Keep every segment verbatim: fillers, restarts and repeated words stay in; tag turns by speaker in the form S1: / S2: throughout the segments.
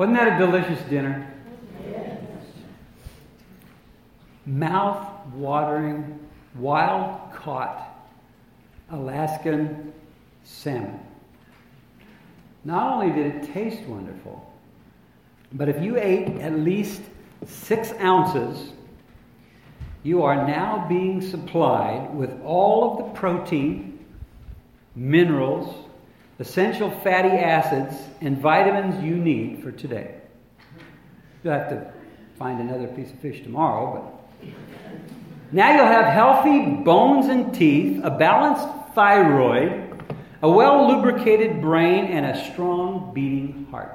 S1: Wasn't that a delicious dinner? Yes. Mouth-watering, wild-caught Alaskan salmon. Not only did it taste wonderful, but if you ate at least six ounces, you are now being supplied with all of the protein, minerals, essential fatty acids, and vitamins you need for today. You'll have to find another piece of fish tomorrow, but now you'll have healthy bones and teeth, a balanced thyroid, a well-lubricated brain, and a strong beating heart.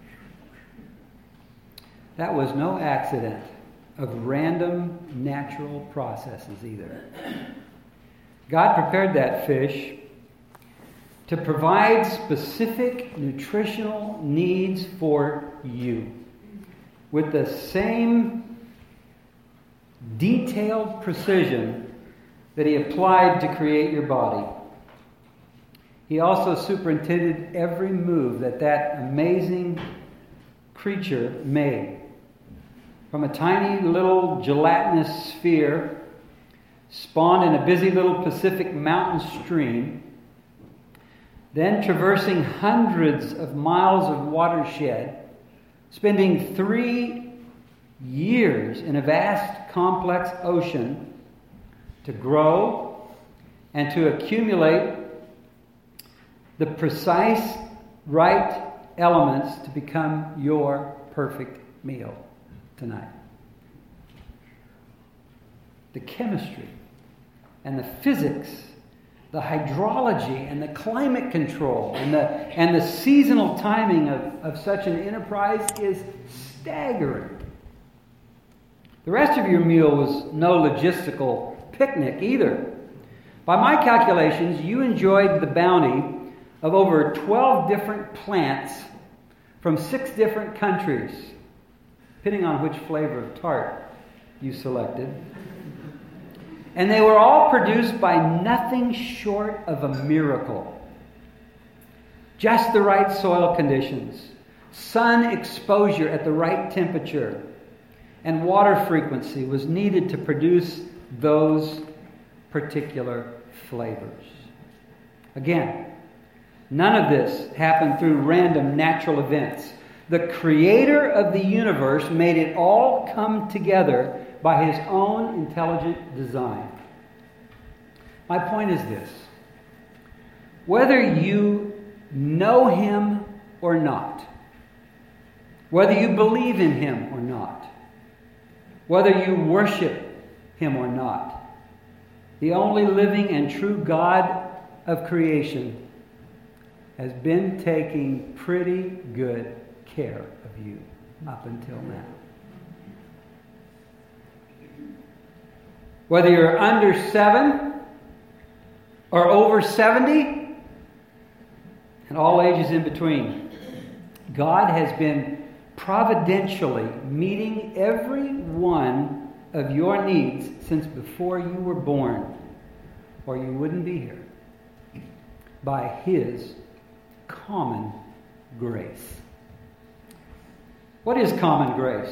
S1: That was no accident of random natural processes either. God prepared that fish to provide specific nutritional needs for you with the same detailed precision that He applied to create your body. He also superintended every move that that amazing creature made. From a tiny little gelatinous sphere spawned in a busy little Pacific mountain stream, then traversing hundreds of miles of watershed, spending three years in a vast, complex ocean to grow and to accumulate the precise right elements to become your perfect meal tonight. The chemistry and the physics, the hydrology and the climate control and the and the seasonal timing of, of such an enterprise is staggering. The rest of your meal was no logistical picnic either. By my calculations, you enjoyed the bounty of over twelve different plants from six different countries, depending on which flavor of tart you selected. And they were all produced by nothing short of a miracle. Just the right soil conditions, sun exposure at the right temperature, and water frequency was needed to produce those particular flavors. Again, none of this happened through random natural events. The Creator of the universe made it all come together by His own intelligent design. My point is this: whether you know Him or not, whether you believe in Him or not, whether you worship Him or not, the only living and true God of creation has been taking pretty good care of you up until now. Whether you're under seven or over seventy, and all ages in between, God has been providentially meeting every one of your needs since before you were born, or you wouldn't be here, by His common grace. What is common grace?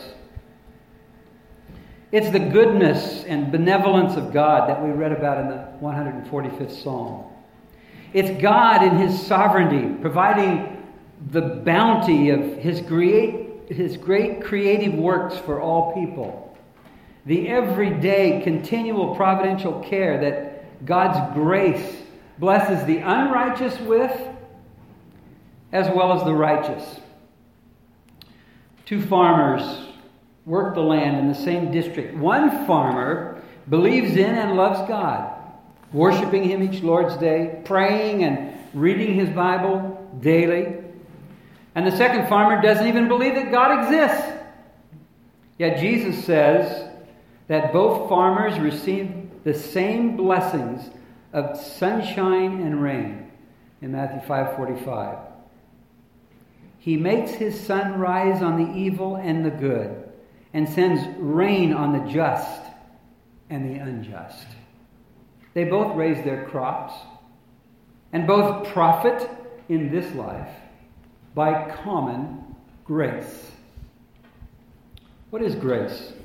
S1: It's the goodness and benevolence of God that we read about in the one hundred forty-fifth Psalm. It's God in His sovereignty providing the bounty of His great, His great creative works for all people. The everyday, continual providential care that God's grace blesses the unrighteous with, as well as the righteous. Two farmers work the land in the same district. One farmer believes in and loves God, worshiping Him each Lord's Day, praying and reading his Bible daily. And the second farmer doesn't even believe that God exists. Yet Jesus says that both farmers receive the same blessings of sunshine and rain in Matthew five forty-five. He makes His sun rise on the evil and the good, and sends rain on the just and the unjust. They both raise their crops, and both profit in this life by common Grace. What is grace?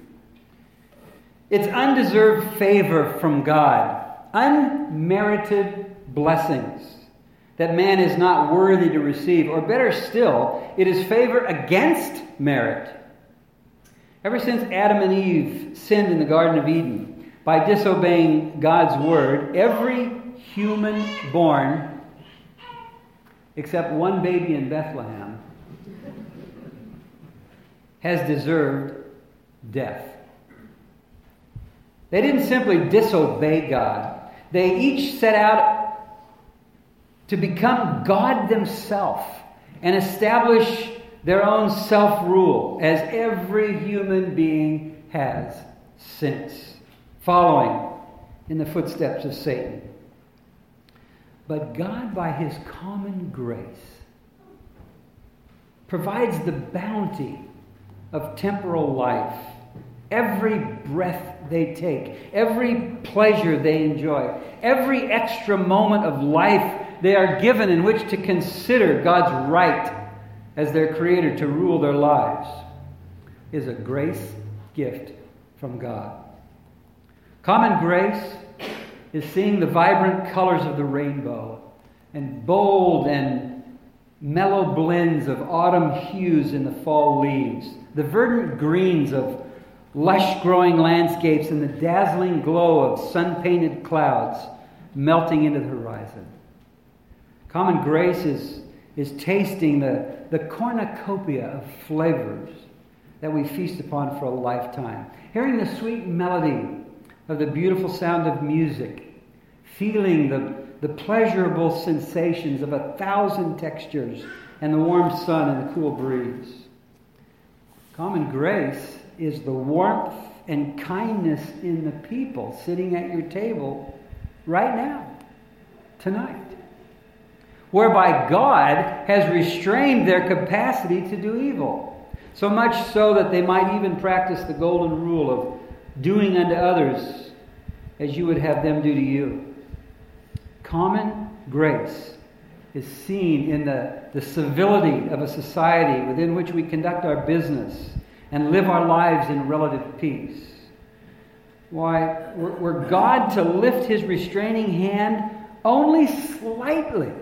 S1: It's undeserved favor from God, unmerited blessings that man is not worthy to receive, or better still, it is favor against merit. Ever since Adam and Eve sinned in the Garden of Eden by disobeying God's word, every human born, except one baby in Bethlehem, has deserved death. They didn't simply disobey God. They each set out to become God themselves and establish their own self-rule, as every human being has since, following in the footsteps of Satan. But God, by His common grace, provides the bounty of temporal life. Every breath they take, every pleasure they enjoy, every extra moment of life they are given in which to consider God's right as their Creator to rule their lives, is a grace gift from God. Common grace is seeing the vibrant colors of the rainbow and bold and mellow blends of autumn hues in the fall leaves, the verdant greens of lush growing landscapes and the dazzling glow of sun-painted clouds melting into the horizon. Common grace is, is tasting the, the cornucopia of flavors that we feast upon for a lifetime. Hearing the sweet melody of the beautiful sound of music, feeling the, the pleasurable sensations of a thousand textures and the warm sun and the cool breeze. Common grace is the warmth and kindness in the people sitting at your table right now, tonight, whereby God has restrained their capacity to do evil, so much so that they might even practice the golden rule of doing unto others as you would have them do to you. Common grace is seen in the, the civility of a society within which we conduct our business and live our lives in relative peace. Why, were, were God to lift His restraining hand only slightly,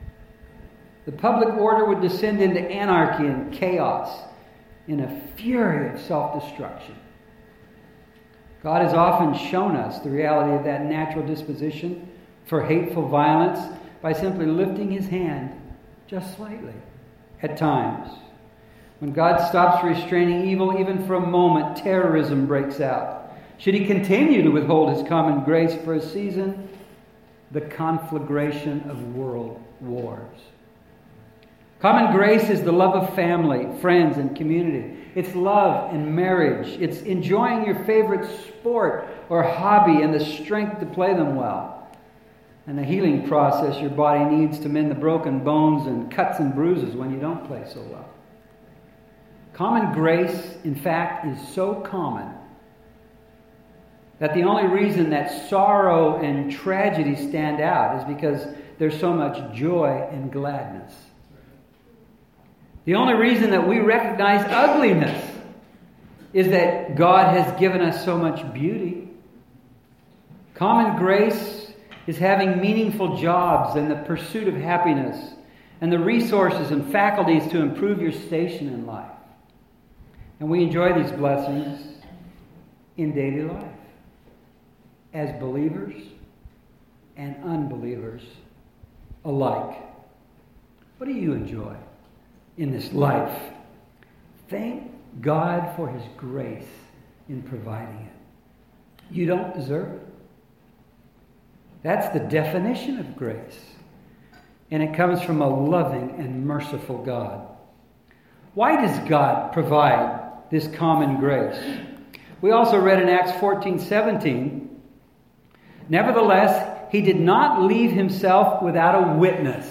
S1: the public order would descend into anarchy and chaos in a fury of self-destruction. God has often shown us the reality of that natural disposition for hateful violence by simply lifting His hand just slightly at times. When God stops restraining evil, even for a moment, terrorism breaks out. Should He continue to withhold His common grace for a season? The conflagration of world wars. Common grace is the love of family, friends, and community. It's love and marriage. It's enjoying your favorite sport or hobby and the strength to play them well. And the healing process your body needs to mend the broken bones and cuts and bruises when you don't play so well. Common grace, in fact, is so common that the only reason that sorrow and tragedy stand out is because there's so much joy and gladness. The only reason that we recognize ugliness is that God has given us so much beauty. Common grace is having meaningful jobs and the pursuit of happiness and the resources and faculties to improve your station in life. And we enjoy these blessings in daily life as believers and unbelievers alike. What do you enjoy in this life? Thank God for His grace in providing it. You don't deserve it. That's the definition of grace. And it comes from a loving and merciful God. Why does God provide this common grace? We also read in Acts fourteen seventeen, nevertheless, He did not leave Himself without a witness,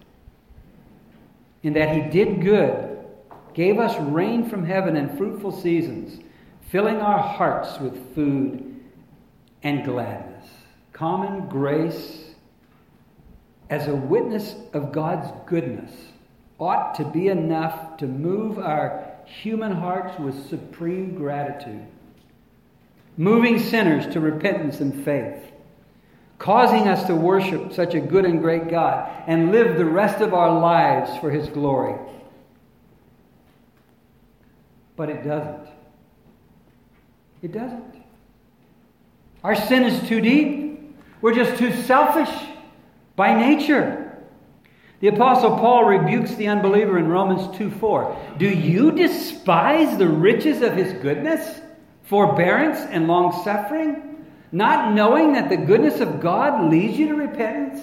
S1: in that He did good, gave us rain from heaven and fruitful seasons, filling our hearts with food and gladness. Common grace as a witness of God's goodness ought to be enough to move our human hearts with supreme gratitude, moving sinners to repentance and faith, causing us to worship such a good and great God and live the rest of our lives for His glory. But it doesn't. It doesn't. Our sin is too deep. We're just too selfish by nature. The Apostle Paul rebukes the unbeliever in Romans two four. Do you despise the riches of His goodness, forbearance, and long-suffering, not knowing that the goodness of God leads you to repentance?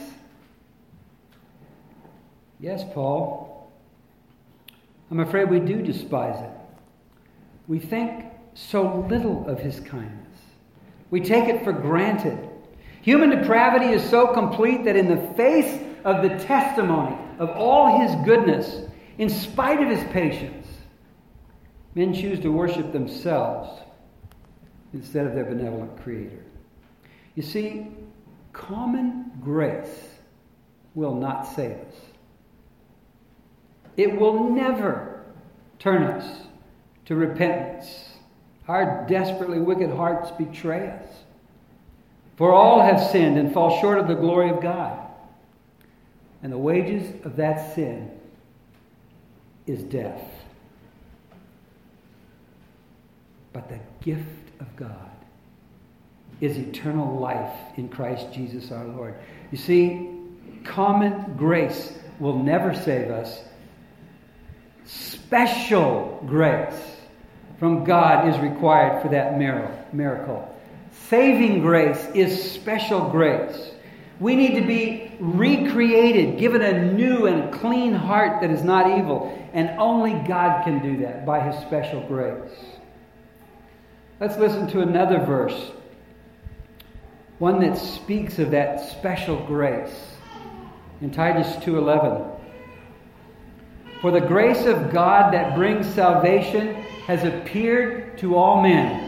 S1: Yes, Paul. I'm afraid we do despise it. We think so little of His kindness. We take it for granted. Human depravity is so complete that in the face of the testimony of all His goodness, in spite of His patience, men choose to worship themselves instead of their benevolent Creator. You see, common grace will not save us. It will never turn us to repentance. Our desperately wicked hearts betray us. For all have sinned and fall short of the glory of God. And the wages of that sin is death. But the gift of God is eternal life in Christ Jesus our Lord. You see, common grace will never save us. Special grace from God is required for that miracle. Saving grace is special grace. We need to be recreated, given a new and clean heart that is not evil. And only God can do that by His special grace. Let's listen to another verse. One that speaks of that special grace. In Titus two eleven. For the grace of God that brings salvation has appeared to all men.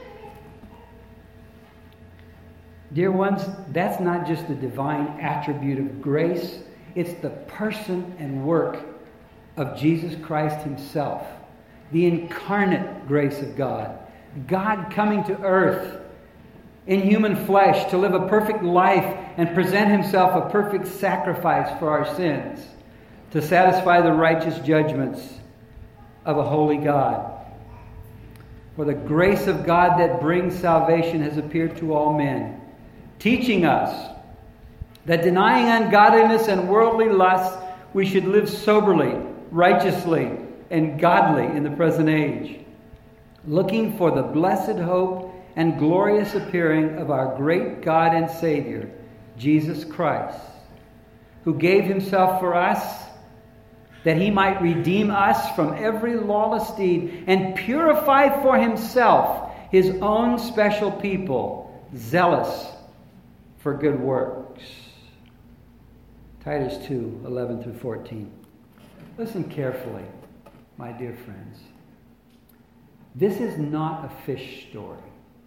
S1: Dear ones, that's not just the divine attribute of grace. It's the person and work of Jesus Christ Himself. The incarnate grace of God. God coming to earth in human flesh to live a perfect life and present Himself a perfect sacrifice for our sins, to satisfy the righteous judgments of a holy God. For the grace of God that brings salvation has appeared to all men, teaching us that denying ungodliness and worldly lusts, we should live soberly, righteously, and godly in the present age, looking for the blessed hope and glorious appearing of our great God and Savior, Jesus Christ, who gave Himself for us, that He might redeem us from every lawless deed and purify for Himself His own special people, zealous for good works. Titus two eleven through fourteen. Listen carefully, my dear friends. This is not a fish story.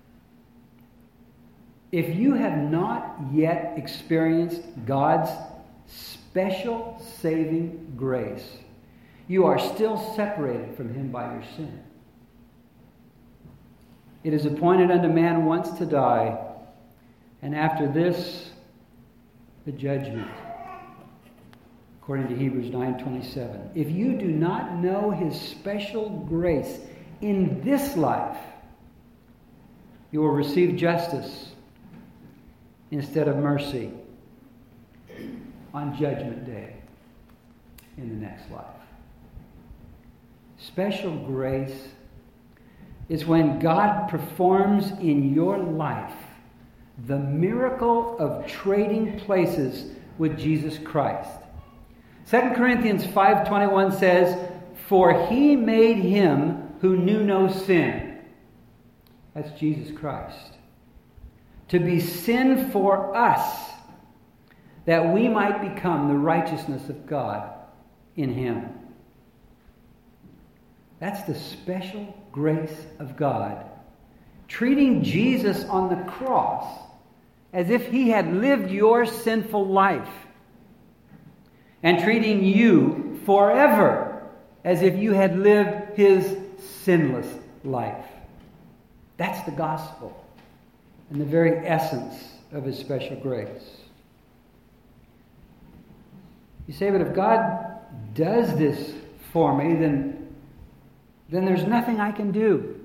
S1: If you have not yet experienced God's special saving grace, you are still separated from Him by your sin. It is appointed unto man once to die, and after this, the judgment, according to Hebrews nine twenty-seven. If you do not know His special grace in this life, you will receive justice instead of mercy on Judgment Day in the next life. Special grace is when God performs in your life the miracle of trading places with Jesus Christ. Second Corinthians five twenty-one says, "For He made Him who knew no sin," that's Jesus Christ, "to be sin for us, that we might become the righteousness of God in Him." That's the special grace of God, treating Jesus on the cross as if He had lived your sinful life, and treating you forever as if you had lived his sinless life. That's the gospel and the very essence of his special grace. You say, but if God does this for me, then, then there's nothing I can do.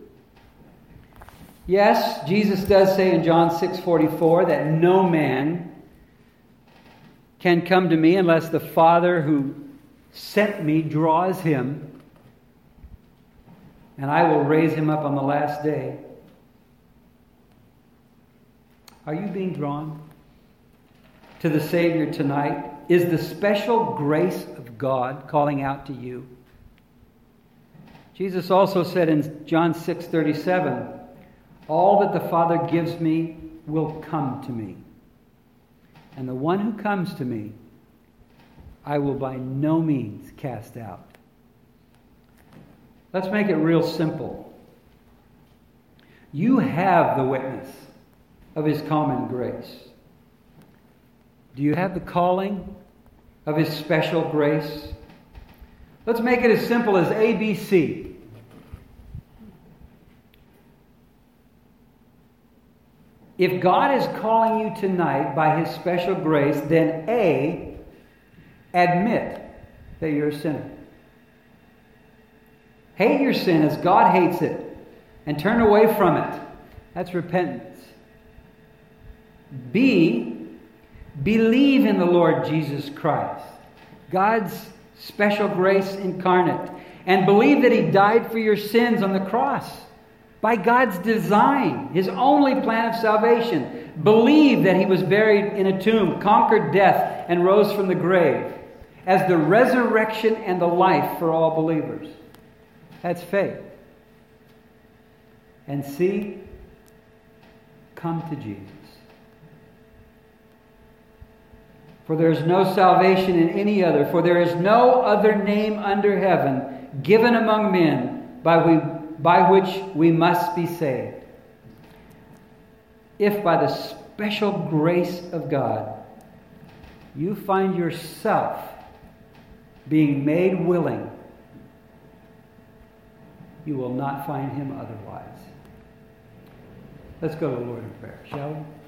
S1: Yes, Jesus does say in John six forty-four that no man can come to me unless the Father who sent me draws him, and I will raise him up on the last day. Are you being drawn to the Savior tonight? Is the special grace of God calling out to you? Jesus also said in John six thirty-seven, all that the Father gives me will come to me. And the one who comes to me, I will by no means cast out. Let's make it real simple. You have the witness of his common grace. Do you have the calling of his special grace? Let's make it as simple as A B C. If God is calling you tonight by his special grace, then A, admit that you're a sinner. Hate your sin as God hates it and turn away from it. That's repentance. B, believe in the Lord Jesus Christ, God's special grace incarnate, and believe that he died for your sins on the cross by God's design, his only plan of salvation. Believe that he was buried in a tomb, conquered death, and rose from the grave as the resurrection and the life for all believers. That's faith. And C, come to Jesus. For there is no salvation in any other, for there is no other name under heaven given among men by, we, by which we must be saved. If by the special grace of God you find yourself being made willing, you will not find him otherwise. Let's go to the Lord in prayer, shall we?